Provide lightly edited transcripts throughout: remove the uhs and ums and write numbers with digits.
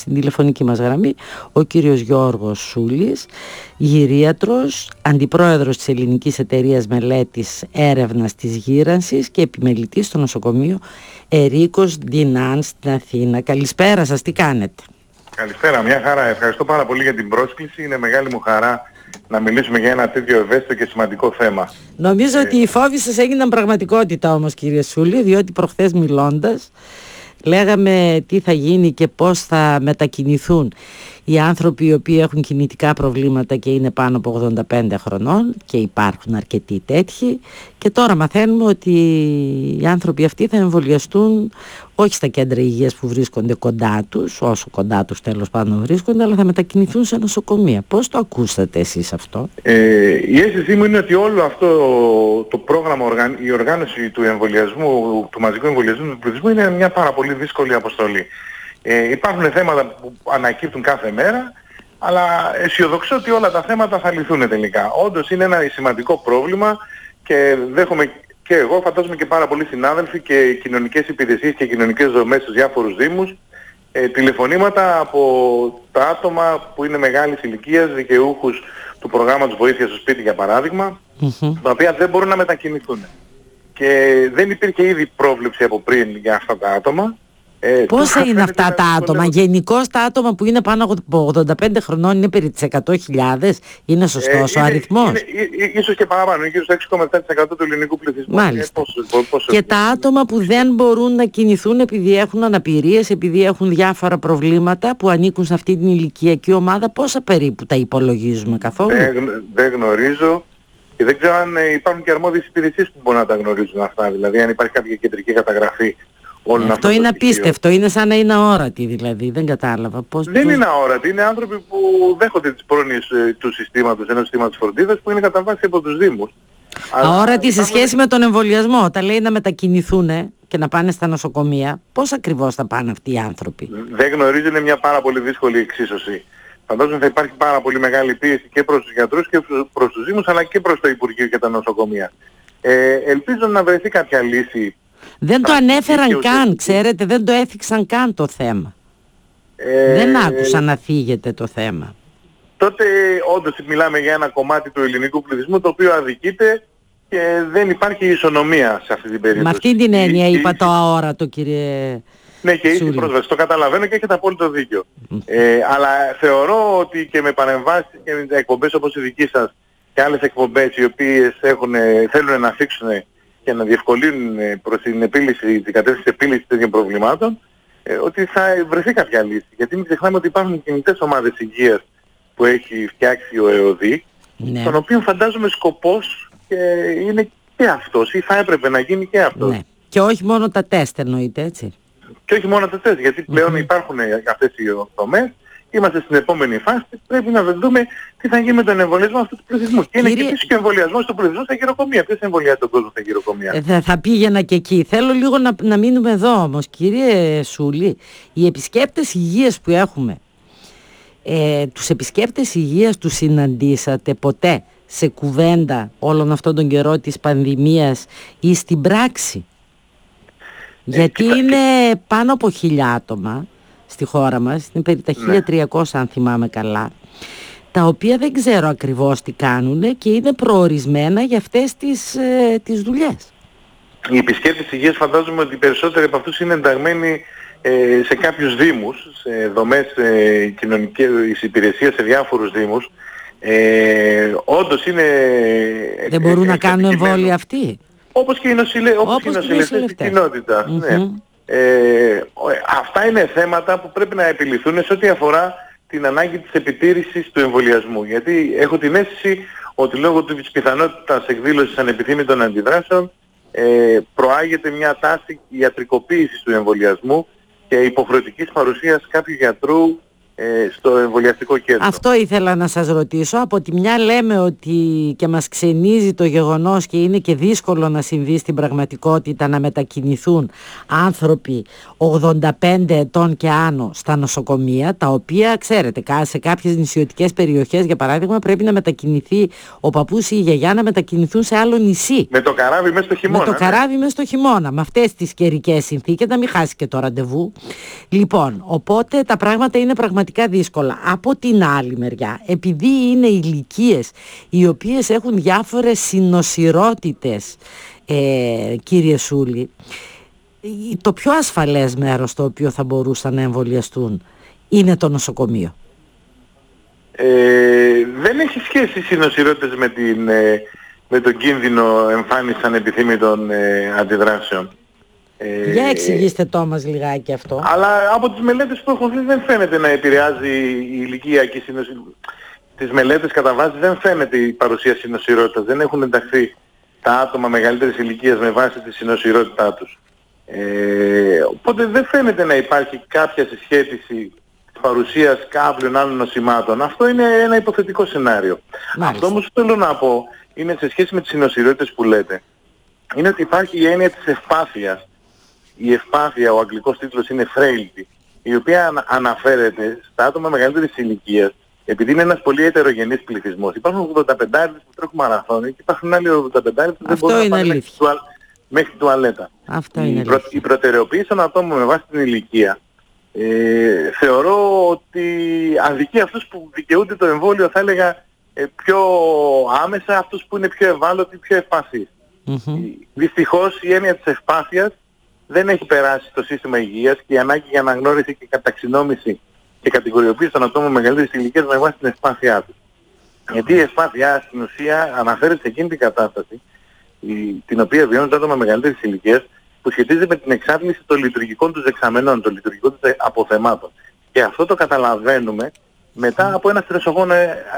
στην τηλεφωνική μας γραμμή ο κύριος Γιώργος Σούλης, γυρίατρος, αντιπρόεδρος της Ελληνικής Εταιρείας Μελέτης Έρευνας της Γύρανσης και επιμελητής στο νοσοκομείο Ερίκος Ντινάν στην Αθήνα. Καλησπέρα σας, τι κάνετε? Καλησπέρα, μια χαρά. Ευχαριστώ πάρα πολύ για την πρόσκληση. Είναι μεγάλη μου χαρά να μιλήσουμε για ένα τέτοιο ευαίσθητο και σημαντικό θέμα. Νομίζω ότι οι φόβοι σας έγιναν πραγματικότητα όμως, κύριε Σούλη, διότι προχθές μιλώντας λέγαμε τι θα γίνει και πώς θα μετακινηθούν οι άνθρωποι οι οποίοι έχουν κινητικά προβλήματα και είναι πάνω από 85 χρονών, και υπάρχουν αρκετοί τέτοιοι, και τώρα μαθαίνουμε ότι οι άνθρωποι αυτοί θα εμβολιαστούν όχι στα κέντρα υγείας που βρίσκονται κοντά τους, όσο κοντά τους τέλος πάντων βρίσκονται, αλλά θα μετακινηθούν σε νοσοκομεία. Πώς το ακούσατε εσείς αυτό? Η αίσθησή μου είναι ότι όλο αυτό το πρόγραμμα, η οργάνωση του εμβολιασμού, του μαζικού εμβολιασμού του πληθυσμού είναι μια πάρα πολύ δύσκολη αποστολή. Υπάρχουν θέματα που ανακύπτουν κάθε μέρα, αλλά αισιοδοξώ ότι όλα τα θέματα θα λυθούν τελικά. Όντως είναι ένα σημαντικό πρόβλημα και δέχομαι και εγώ, φαντάζομαι και πάρα πολλοί συνάδελφοι και κοινωνικές υπηρεσίες και κοινωνικές δομές στους διάφορους δήμους, τηλεφωνήματα από τα άτομα που είναι μεγάλης ηλικίας, δικαιούχους του προγράμματος βοήθειας στο σπίτι για παράδειγμα, τα οποία δεν μπορούν να μετακινηθούν. Και δεν υπήρχε ήδη πρόβλεψη από πριν για αυτά τα άτομα. Πόσα είναι αυτά τα άτομα? Γενικώς τα άτομα που είναι πάνω από 85 χρονών είναι περί τις 100.000? Είναι σωστός ο αριθμός? Ίσως και παραπάνω, γύρω στο 6,7% του ελληνικού πληθυσμού. Μάλιστα. Και τα άτομα που δεν μπορούν να κινηθούν επειδή έχουν αναπηρίες, επειδή έχουν διάφορα προβλήματα, που ανήκουν σε αυτή την ηλικιακή ομάδα, πόσα περίπου τα υπολογίζουμε καθόλου? Δεν γνωρίζω. Και δεν ξέρω αν υπάρχουν και αρμόδιες υπηρεσίες που μπορούν να τα γνωρίζουν αυτά. Δηλαδή αν υπάρχει κάποια κεντρική καταγραφή. Αυτό είναι απίστευτο, είναι σαν να είναι αόρατοι δηλαδή, δεν κατάλαβα. Δεν είναι αόρατοι, είναι άνθρωποι που δέχονται τις πρόνοιες του συστήματος, ενός συστήματος φροντίδας που είναι κατά βάση από τους Δήμους. Αόρατοι σε σχέση με τον εμβολιασμό, όταν λέει να μετακινηθούν και να πάνε στα νοσοκομεία, πώς ακριβώς θα πάνε αυτοί οι άνθρωποι? Δεν γνωρίζω, είναι μια πάρα πολύ δύσκολη εξίσωση. Φαντάζομαι θα υπάρχει πάρα πολύ μεγάλη πίεση και προς τους γιατρούς και προς τους Δήμους, αλλά και προς το Υπουργείο και τα νοσοκομεία. Ελπίζω να βρεθεί κάποια λύση. Δεν το ανέφεραν καν, ξέρετε, δεν το έθιξαν καν το θέμα. Δεν άκουσα να θίγεται το θέμα. Τότε όντως μιλάμε για ένα κομμάτι του ελληνικού πληθυσμού το οποίο αδικείται και δεν υπάρχει ισονομία σε αυτή την περίπτωση. Με αυτή την έννοια είπα το αόρατο, κύριε. Ναι, και ίση πρόσβαση. Το καταλαβαίνω και έχετε απόλυτο δίκιο. Αλλά θεωρώ ότι και με παρεμβάσεις και με εκπομπές όπως η δική σας και άλλες εκπομπές οι οποίες θέλουν να θίξουν και να διευκολύνουν προς την κατεύθυνση επίλυσης τέτοιων προβλημάτων, ότι θα βρεθεί κάποια λύση. Γιατί μην ξεχνάμε ότι υπάρχουν κινητές ομάδες υγείας που έχει φτιάξει ο ΕΟΔΗ, τον οποίο φαντάζομαι σκοπός είναι και αυτός, ή θα έπρεπε να γίνει και αυτός. Ναι. Και όχι μόνο τα τεστ εννοείται, έτσι. Και όχι μόνο τα τεστ, γιατί πλέον υπάρχουν αυτές οι δομές. Είμαστε στην επόμενη φάση, πρέπει να δούμε τι θα γίνει με τον εμβολιασμό αυτού του πληθυσμού. Και είναι και επίσης και ο εμβολιασμός του πληθυσμού στα γυροκομεία. Ποιος εμβολιάζει τον κόσμο στα γυροκομεία? Θα πήγαινα και εκεί. Θέλω λίγο να μείνουμε εδώ όμως. Κύριε Σούλη, οι επισκέπτες υγείας που έχουμε, τους επισκέπτες υγείας τους συναντήσατε ποτέ σε κουβέντα όλον αυτόν τον καιρό της πανδημίας ή στην πράξη? Γιατί είναι πάνω από 1.000 άτομα στη χώρα μας, είναι περί τα 1.300 αν θυμάμαι καλά, τα οποία δεν ξέρω ακριβώς τι κάνουν και είναι προορισμένα για αυτές τις δουλειές. Οι επισκέπτες υγείας φαντάζομαι ότι οι περισσότεροι από αυτούς είναι ενταγμένοι σε κάποιους δήμους, σε δομές κοινωνικής υπηρεσίας σε διάφορους δήμους. Όντως είναι... Δεν μπορούν να κάνουν εμβόλια αυτοί? Όπως και οι νοσηλευτές της κοινότητας. Ναι. Αυτά είναι θέματα που πρέπει να επιληθούν σε ό,τι αφορά την ανάγκη της επιτήρησης του εμβολιασμού. Γιατί έχω την αίσθηση ότι λόγω της πιθανότητας εκδήλωσης ανεπιθύμητων αντιδράσεων προάγεται μια τάση ιατρικοποίησης του εμβολιασμού και υποχρεωτικής παρουσίας κάποιου γιατρού στο εμβολιαστικό κέντρο. Αυτό ήθελα να σας ρωτήσω. Από τη μια λέμε ότι και μας ξενίζει το γεγονός και είναι και δύσκολο να συμβεί στην πραγματικότητα να μετακινηθούν άνθρωποι 85 ετών και άνω στα νοσοκομεία, τα οποία ξέρετε σε κάποιες νησιωτικές περιοχές για παράδειγμα πρέπει να μετακινηθεί ο παππούς ή η γιαγιά να μετακινηθούν σε άλλο νησί. Με το καράβι μέσα στο χειμώνα. Με το καράβι μέσα στο χειμώνα, με αυτές τις καιρικές συνθήκες, να μην χάσει και το ραντεβού. Λοιπόν, οπότε τα πράγματα είναι πραγματικά δύσκολα. Από την άλλη μεριά, επειδή είναι ηλικίες οι οποίες έχουν διάφορες συνοσηρότητες, κύριε Σούλη, το πιο ασφαλές μέρος το οποίο θα μπορούσαν να εμβολιαστούν είναι το νοσοκομείο. Δεν έχει σχέση οι συνοσηρότητες με τον κίνδυνο εμφάνισης ανεπιθύμητων αντιδράσεων. Για εξηγήστε το μας λιγάκι αυτό. Αλλά από τις μελέτες που έχω δει δεν φαίνεται να επηρεάζει η ηλικία και η συνοσηρότητα. Τις μελέτες κατά βάση δεν φαίνεται η παρουσία συνοσηρότητας. Δεν έχουν ενταχθεί τα άτομα μεγαλύτερης ηλικίας με βάση τη συνοσηρότητά τους. Οπότε δεν φαίνεται να υπάρχει κάποια συσχέτιση της παρουσίας κάποιων άλλων νοσημάτων. Αυτό είναι ένα υποθετικό σενάριο. Μάλιστα. Αυτό όμως που θέλω να πω είναι σε σχέση με τις συνοσηρότητες που λέτε. Είναι ότι υπάρχει η έννοια της ευπάθειας. Η ευπάθεια, ο αγγλικός τίτλος είναι frailty, η οποία αναφέρεται στα άτομα μεγαλύτερης ηλικίας, επειδή είναι ένας πολύ ετερογενής πληθυσμός. Υπάρχουν 85 που τρέχουν μαραθώνιο και υπάρχουν άλλοι 85 που δεν μπορούν να πάνε μέχρι τουαλέτα. Η προτεραιοποίηση των ατόμων με βάση την ηλικία θεωρώ ότι αδικεί αυτούς που δικαιούνται το εμβόλιο, θα έλεγα πιο άμεσα, αυτούς που είναι πιο ευάλωτοι, πιο ευπαθείς. Δυστυχώς η έννοια της ευπάθειας δεν έχει περάσει στο σύστημα υγείας και η ανάγκη για αναγνώριση και καταξινόμηση και κατηγοριοποίηση των ατόμων μεγαλύτερης ηλικίας με βάση την ευπάθειά τους. Γιατί η ευπάθεια στην ουσία αναφέρεται σε εκείνη την κατάσταση την οποία βιώνουν τα άτομα μεγαλύτερης ηλικίας που σχετίζεται με την εξάντληση των λειτουργικών τους δεξαμενών, των λειτουργικών τους αποθεμάτων. Και αυτό το καταλαβαίνουμε μετά από ένα στρεσογόνο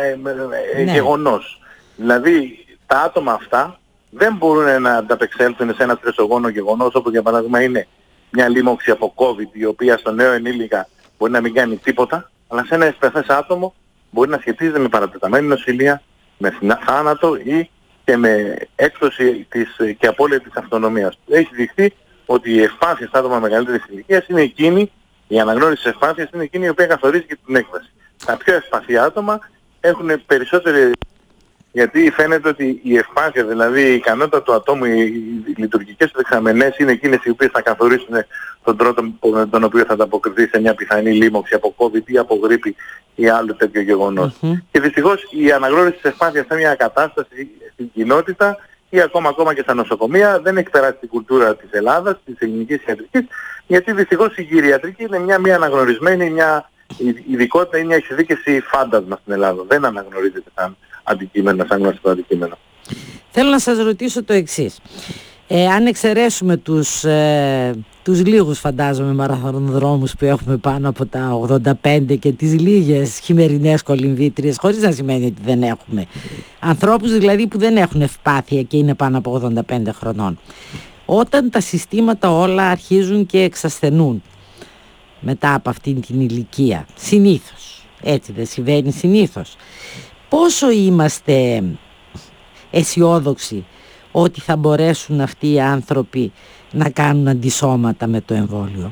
γεγονός. Δηλαδή τα άτομα αυτά δεν μπορούν να ανταπεξέλθουν σε ένα στρεσογόνο γεγονός, όπως για παράδειγμα είναι μια λίμωξη από COVID, η οποία στο νέο ενήλικα μπορεί να μην κάνει τίποτα, αλλά σε ένα ευπαθές άτομο μπορεί να σχετίζεται με παρατεταμένη νοσηλεία, με θάνατο ή και με έκπτωση και απώλεια της αυτονομίας. Έχει δειχθεί ότι η ευπάθεια στα άτομα μεγαλύτερης ηλικίας είναι εκείνη, η αναγνώριση της ευπάθειας είναι εκείνη η οποία καθορίζει και την έκβαση. Τα πιο ευπαθή άτομα έχουν περισσότερη, γιατί φαίνεται ότι η ευπάθεια, δηλαδή η ικανότητα του ατόμου, οι λειτουργικές του δεξαμενές είναι εκείνες οι οποίες θα καθορίσουν τον τρόπο με τον οποίο θα ανταποκριθεί σε μια πιθανή λίμωξη από COVID ή από γρίπη ή άλλο τέτοιο γεγονός. Και δυστυχώς η αναγνώριση της ευπάθειας σε μια κατάσταση στην κοινότητα ή ακόμα και στα νοσοκομεία δεν έχει περάσει την κουλτούρα της Ελλάδας, της ελληνικής ιατρικής, γιατί δυστυχώς η γυριατρική είναι μια αναγνωρισμένη, μια ειδικότητα ή μια εξειδίκευση φάντασμα στην Ελλάδα. Δεν αναγνωρίζεται σαν αντικείμενο, σαν γνωστικό αντικείμενο. Θέλω να σας ρωτήσω το εξής. Αν εξαιρέσουμε τους λίγους φαντάζομαι μαραθωνοδρόμους που έχουμε πάνω από τα 85 και τις λίγες χειμερινές κολυμβήτριες, χωρίς να σημαίνει ότι δεν έχουμε ανθρώπους δηλαδή που δεν έχουν ευπάθεια και είναι πάνω από 85 χρονών, όταν τα συστήματα όλα αρχίζουν και εξασθενούν μετά από αυτήν την ηλικία, συνήθως, έτσι δεν συμβαίνει συνήθως, πόσο είμαστε αισιόδοξοι ότι θα μπορέσουν αυτοί οι άνθρωποι να κάνουν αντισώματα με το εμβόλιο?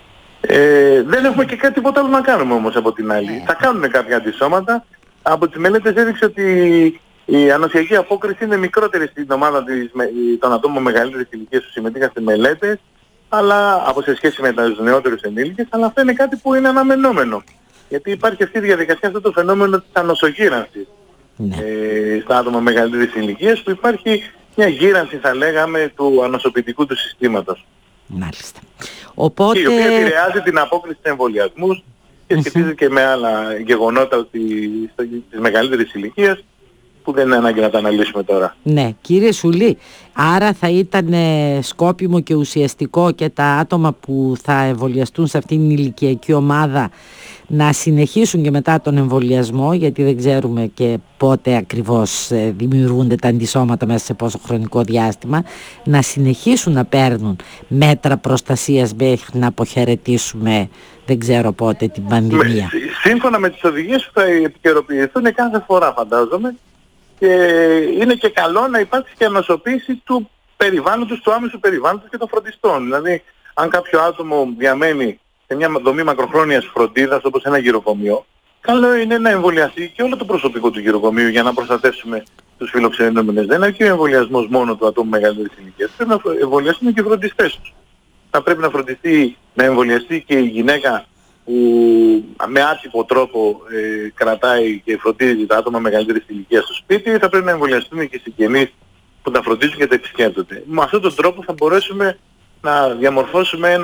Δεν έχουμε και κάτι τίποτα άλλο να κάνουμε όμως από την άλλη. Θα κάνουμε κάποια αντισώματα. Από τις μελέτες έδειξε ότι η ανοσιακή απόκριση είναι μικρότερη στην ομάδα των ατόμων μεγαλύτερης ηλικίας που συμμετείχαν στις μελέτες, αλλά από σε σχέση με τους νεότερους ενήλικες, αλλά αυτό είναι κάτι που είναι αναμενόμενο. Γιατί υπάρχει αυτή η διαδικασία, αυτό το φαινόμενο της ανοσογύρανσης στα άτομα μεγαλύτερης ηλικίας, που υπάρχει μια γύρανση θα λέγαμε του ανοσοποιητικού του συστήματος. Μάλιστα. Οπότε... η οποία επηρεάζει την απόκριση του εμβολιασμού και σχετίζεται και με άλλα γεγονότα της μεγαλύτερης ηλικίας που δεν είναι ανάγκη να τα αναλύσουμε τώρα. Ναι, κύριε Σουλή, άρα θα ήταν σκόπιμο και ουσιαστικό και τα άτομα που θα εμβολιαστούν σε αυτήν την ηλικιακή ομάδα να συνεχίσουν και μετά τον εμβολιασμό, γιατί δεν ξέρουμε και πότε ακριβώς δημιουργούνται τα αντισώματα, μέσα σε πόσο χρονικό διάστημα, να συνεχίσουν να παίρνουν μέτρα προστασίας μέχρι να αποχαιρετήσουμε δεν ξέρω πότε την πανδημία. σύμφωνα με τις οδηγίες που θα επικαιροποιηθούν κάθε φορά, φαντάζομαι, και είναι και καλό να υπάρξει και ανοσοποίηση του περιβάλλοντος, του άμεσου περιβάλλοντος και των φροντιστών. Δηλαδή, αν κάποιο άτομο διαμένει σε μια δομή μακροχρόνιας φροντίδας, όπως ένα γυροκομείο, καλό είναι να εμβολιαστεί και όλο το προσωπικό του γυροκομείου για να προστατεύσουμε τους φιλοξενούμενους. Δεν αρκεί ο εμβολιασμός μόνο του ατόμου μεγαλύτερης ηλικίας. Πρέπει να εμβολιαστούν και οι φροντιστές τους. Θα πρέπει να εμβολιαστεί και η γυναίκα που με άτυπο τρόπο κρατάει και φροντίζει τα άτομα μεγαλύτερης ηλικίας στο σπίτι. Θα πρέπει να εμβολιαστούν και οι συγγενείς που τα φροντίζουν και τα επισκέπτονται. Με αυτόν τον τρόπο θα μπορέσουμε να διαμορφώσουμε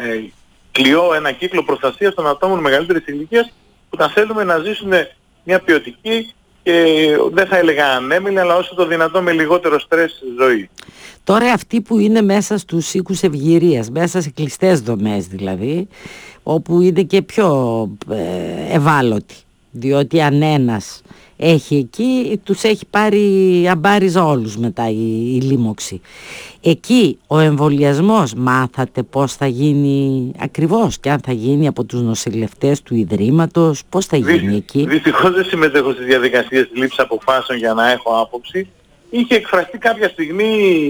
ένα κύκλο προστασίας των ατόμων μεγαλύτερης ηλικίας που τα θέλουμε να ζήσουν μια ποιοτική και δεν θα έλεγα ανέμιλη, αλλά όσο το δυνατό με λιγότερο στρες ζωή. Τώρα αυτοί που είναι μέσα στους οίκους ευγυρίας, μέσα σε κλειστές δομές δηλαδή, όπου είναι και πιο ευάλωτοι, διότι αν ένας έχει εκεί, τους έχει πάρει αμπάριζα όλους μετά η λίμωξη. Εκεί ο εμβολιασμός μάθατε πώς θα γίνει ακριβώς και αν θα γίνει από τους νοσηλευτές του Ιδρύματος, πώς θα γίνει εκεί? Δυστυχώς δεν συμμετέχω στις διαδικασίες λήψης αποφάσεων για να έχω άποψη. Είχε εκφραστεί κάποια στιγμή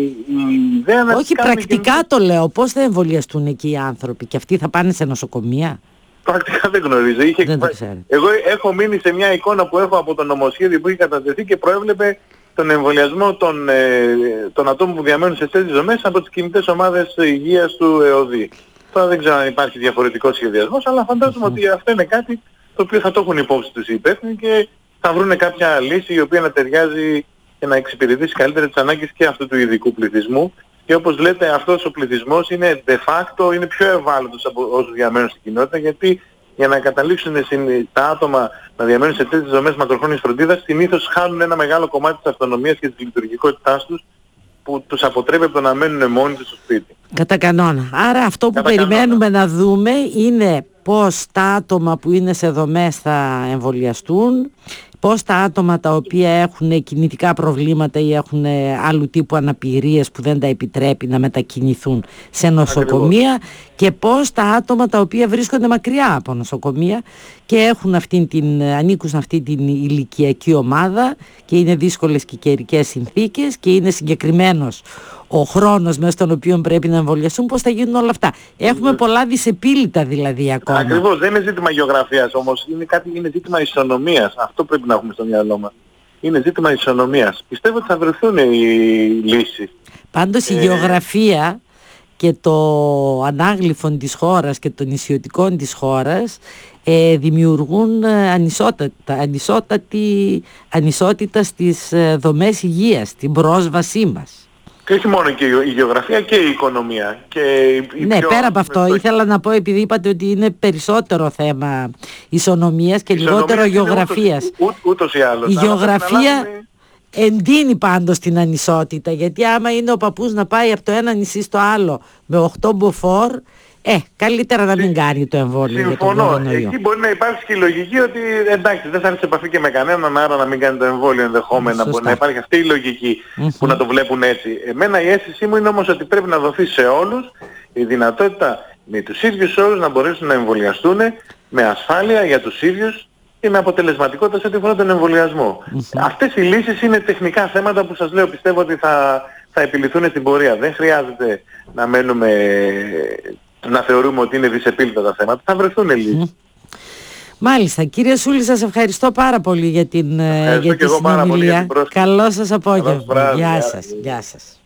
η ιδέα να... Όχι, πρακτικά το λέω. Πώς θα εμβολιαστούν εκεί οι άνθρωποι και αυτοί θα πάνε σε νοσοκομεία? Πρακτικά δεν γνωρίζω. Εγώ έχω μείνει σε μια εικόνα που έχω από το νομοσχέδιο που έχει κατατεθεί και προέβλεπε τον εμβολιασμό των ατόμων που διαμένουν σε τέτοιες δομές από τις κινητές ομάδες υγείας του ΕΟΔΗ. Τώρα δεν ξέρω αν υπάρχει διαφορετικός σχεδιασμός, αλλά φαντάζομαι ότι αυτό είναι κάτι το οποίο θα το έχουν υπόψη τους οι υπεύθυνοι και θα βρουν κάποια λύση η οποία να ταιριάζει και να εξυπηρετήσει καλύτερα τις ανάγκες και αυτού του ειδικού πληθυσμού. Και όπως λέτε, αυτός ο πληθυσμός είναι de facto, είναι πιο ευάλωτος από όσους διαμένουν στην κοινότητα, γιατί για να καταλήξουν τα άτομα να διαμένουν σε τέτοιες δομές μακροχρόνιας φροντίδας, συνήθως χάνουν ένα μεγάλο κομμάτι της αυτονομίας και της λειτουργικότητάς τους, που τους αποτρέπει από το να μένουν μόνοι τους στο σπίτι. Κατά κανόνα. Άρα αυτό που περιμένουμε να δούμε είναι πώς τα άτομα που είναι σε δομές θα εμβολιαστούν, πώς τα άτομα τα οποία έχουν κινητικά προβλήματα ή έχουν άλλου τύπου αναπηρίες που δεν τα επιτρέπει να μετακινηθούν σε νοσοκομεία και πώς τα άτομα τα οποία βρίσκονται μακριά από νοσοκομεία και ανήκουν σε αυτή την ηλικιακή ομάδα και είναι δύσκολες και καιρικές συνθήκες και είναι συγκεκριμένος ο χρόνος μέσα στον οποίο πρέπει να εμβολιαστούν, πώς θα γίνουν όλα αυτά. Έχουμε πολλά δυσεπίλητα δηλαδή ακόμα. Ακριβώς, δεν είναι ζήτημα γεωγραφίας όμως, είναι ζήτημα ισονομίας. Αυτό πρέπει να έχουμε στο μυαλό μας. Είναι ζήτημα ισονομίας. Πιστεύω ότι θα βρεθούν οι λύσεις. Πάντως η γεωγραφία και το ανάγλυφον της χώρας και των νησιωτικών της χώρας δημιουργούν ανισότητα στις δομές υγείας, την πρόσβασή μας. Και όχι μόνο και η γεωγραφία και η οικονομία. Ναι, πέρα από αυτό ήθελα να πω, επειδή είπατε ότι είναι περισσότερο θέμα ισονομίας και λιγότερο γεωγραφίας. Ούτως ή άλλως. Η γεωγραφία εντείνει πάντως την ανισότητα, γιατί άμα είναι ο παππούς να πάει από το ένα νησί στο άλλο με 8 μποφόρ, καλύτερα να μην κάνει το εμβόλιο. Συμφωνώ. Εκεί μπορεί να υπάρξει και η λογική ότι εντάξει, δεν θα έρθει σε επαφή και με κανέναν, άρα να μην κάνει το εμβόλιο ενδεχόμενα. Μπορεί να υπάρχει αυτή η λογική που να το βλέπουν έτσι. Εμένα η αίσθησή μου είναι όμως ότι πρέπει να δοθεί σε όλους η δυνατότητα με τους ίδιους όρους να μπορέσουν να εμβολιαστούν με ασφάλεια για τους ίδιους και με αποτελεσματικότητα σε ό,τι αφορά τον εμβολιασμό. Αυτές οι λύσεις είναι τεχνικά θέματα που σας λέω πιστεύω ότι θα επιληθούν στην πορεία. Δεν χρειάζεται να θεωρούμε ότι είναι δυσεπίλητα τα θέματα. Θα βρεθούν λύσεις. Μάλιστα. Κύριε Σούλη, σας ευχαριστώ πάρα πολύ για την συνομιλία. Καλό σας απόγευμα. Γεια σας.